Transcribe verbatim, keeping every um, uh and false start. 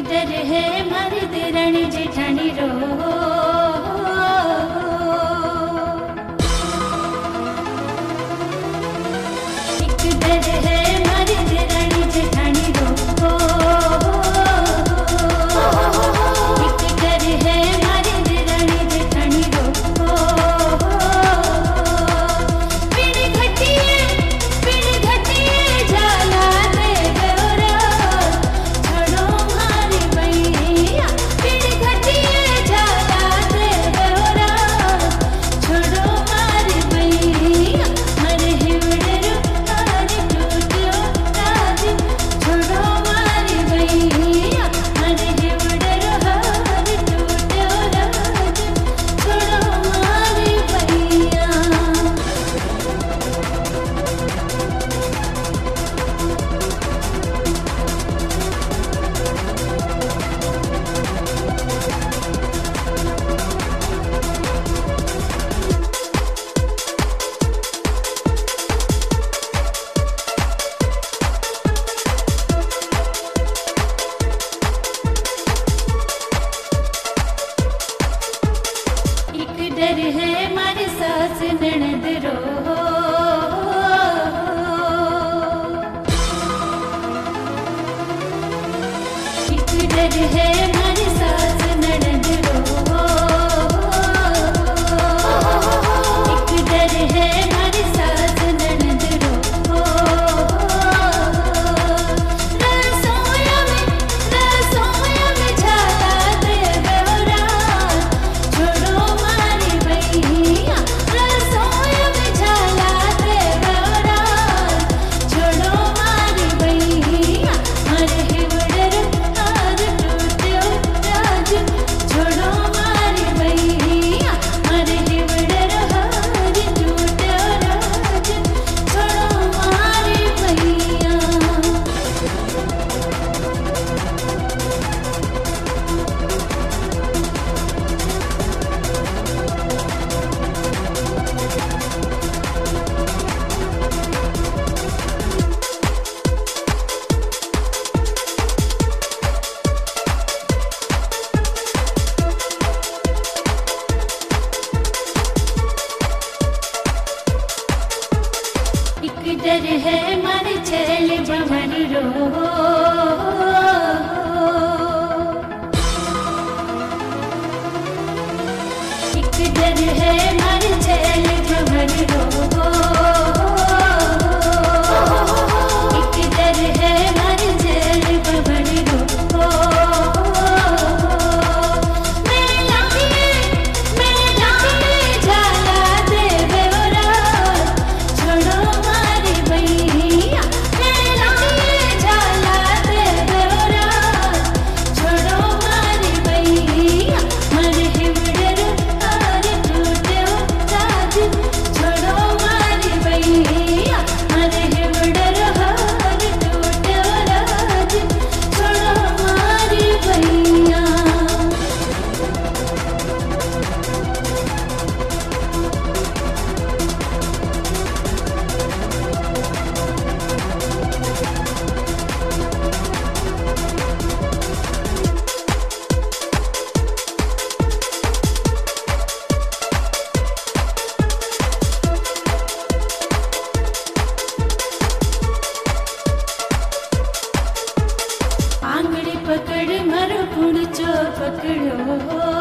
डर है मारी देरानी जेठानी रो, एक डर है मारी देरानी जेठानी रो, एक डर है मारी देरानी जेठानी रो। पिण घटिए पिण घटिए जाला दे गौरा, छोड़ो मारी भैया। पिण घटिए जाला दे गौरा, छोड़ो मारी भैया। मर हिवड़रो हार टूटो राज, छोड़ो मारी भैया। मर हिवड़रो हार टूटो राज, छोड़ो मारी भैया। एक डर है मारी सास ननद रो, एक डर है मारी सास ननद रो, एक डर है मारी सास ननद रो। रसोया में रसोया में झाला दे गौरा, छोड़ो मारी भैया। रसोया में झाला दे गौरा, छोड़ो मारी भैया। मर हिवड़रो हार टूटो राज, छोड़ो मारी भैया। मर हिवड़रो हार टूटो राज, छोड़ो मारी भैया। एक डर है मारी छैल भंवरी रो, एक डर है मारी छैल भंवरी रो, एक डर है मारी छैल भंवरी रो। मेरे लागिए मेरे लागिए झाला दे गौरा, छोड़ो मारी भैया। मेरे लागिए झाला दे गौरा, छोड़ो मारी भैया। मर हिवड़रो हार टूटो राज, छोड़ो मारी भैया। मर हिवड़रो हार टूटो राज, छोड़ो मारी भैया। आंगड़ी पकड़ मारो पुणचो पकड़ो,